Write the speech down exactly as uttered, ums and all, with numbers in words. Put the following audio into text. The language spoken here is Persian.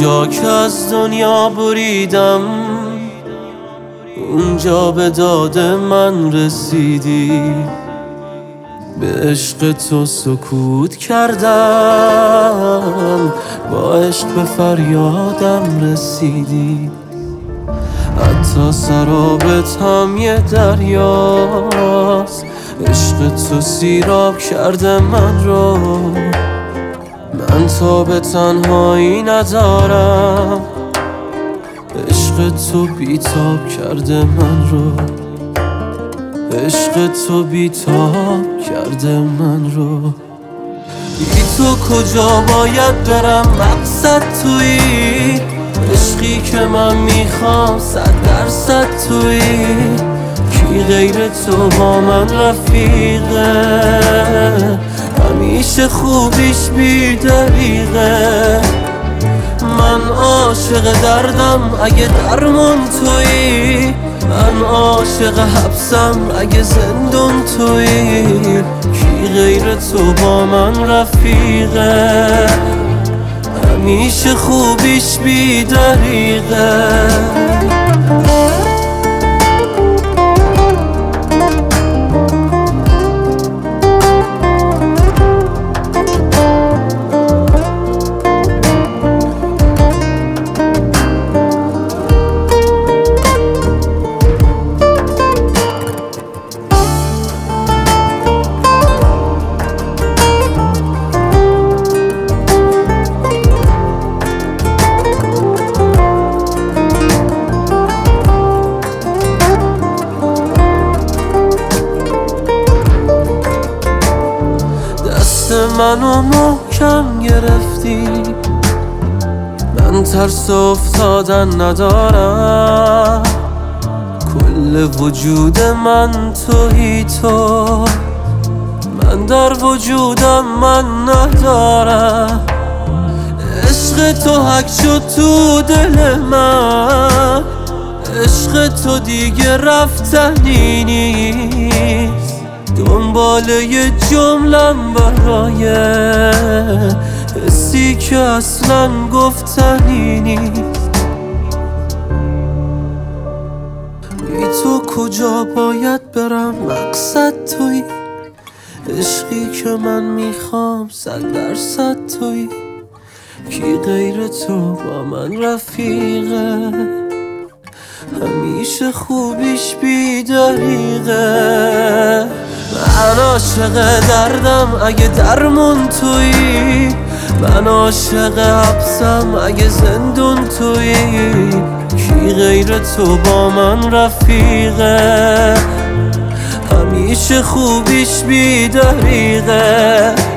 جا که از دنیا بریدم اونجا به داد من رسیدی، به عشق تو سکوت کردم، با عشق به فریادم رسیدی. حتی سرابت هم یه دریاست، عشق تو سیراب کرده من رو. من تا به تنهایی ندارم، عشق تو بیتاب کرده من رو، عشق تو بیتاب کرده من رو. بی تو کجا باید برم، مقصد تویی، عشقی که من میخوام صد درصد تویی. کی غیر تو با من رفیقه، همیشه خوبیش بی دریغه. من عاشق دردم اگه درمون تویی، من عاشق حبسم اگه زندون تویی. کی غیر تو با من رفیقه، همیشه خوبیش بی دریغه. منو محکم گرفتی، من ترس افتادن ندارم. کل وجود من تویی تو، من در وجودم من ندارم. عشق تو حک شد تو دل من، عشق تو دیگه رفتنی نیست. دنبال یه جملم برای حسی که اصلا گفتنی نیست. بی تو کجا باید برم، مقصد تویی، عشقی که من میخوام صد درصد تویی. کی غیر تو با من رفیقه، همیشه خوبیش بی دریغه. من عاشق دردم اگه درمون تویی، من عاشق حبسم اگه زندون تویی. کی غیر تو با من رفیقه، همیشه خوبیش بی دریغه.